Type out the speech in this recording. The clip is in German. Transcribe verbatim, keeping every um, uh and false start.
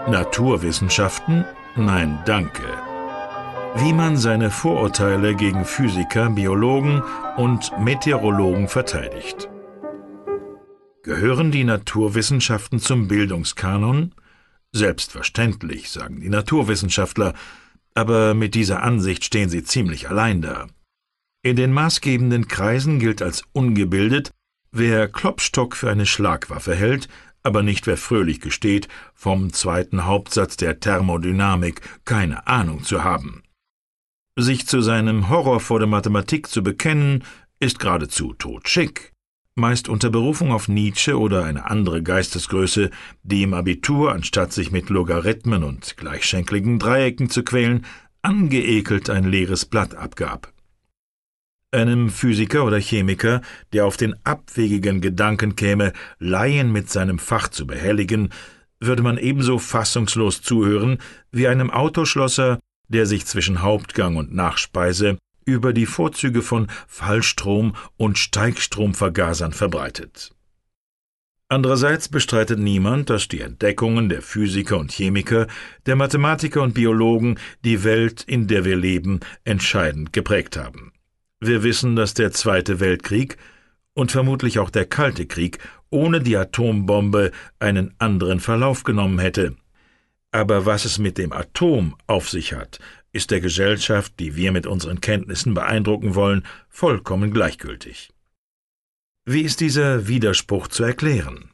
Naturwissenschaften? Nein, danke. Wie man seine Vorurteile gegen Physiker, Biologen und Meteorologen verteidigt. Gehören die Naturwissenschaften zum Bildungskanon? Selbstverständlich, sagen die Naturwissenschaftler, aber mit dieser Ansicht stehen sie ziemlich allein da. In den maßgebenden Kreisen gilt als ungebildet, wer Klopstock für eine Schlagwaffe hält, aber nicht wer fröhlich gesteht, vom zweiten Hauptsatz der Thermodynamik keine Ahnung zu haben. Sich zu seinem Horror vor der Mathematik zu bekennen, ist geradezu totschick, meist unter Berufung auf Nietzsche oder eine andere Geistesgröße, die im Abitur, anstatt sich mit Logarithmen und gleichschenkligen Dreiecken zu quälen, angeekelt ein leeres Blatt abgab. Einem Physiker oder Chemiker, der auf den abwegigen Gedanken käme, Laien mit seinem Fach zu behelligen, würde man ebenso fassungslos zuhören wie einem Autoschlosser, der sich zwischen Hauptgang und Nachspeise über die Vorzüge von Fallstrom- und Steigstromvergasern verbreitet. Andererseits bestreitet niemand, dass die Entdeckungen der Physiker und Chemiker, der Mathematiker und Biologen die Welt, in der wir leben, entscheidend geprägt haben. Wir wissen, dass der Zweite Weltkrieg und vermutlich auch der Kalte Krieg ohne die Atombombe einen anderen Verlauf genommen hätte. Aber was es mit dem Atom auf sich hat, ist der Gesellschaft, die wir mit unseren Kenntnissen beeindrucken wollen, vollkommen gleichgültig. Wie ist dieser Widerspruch zu erklären?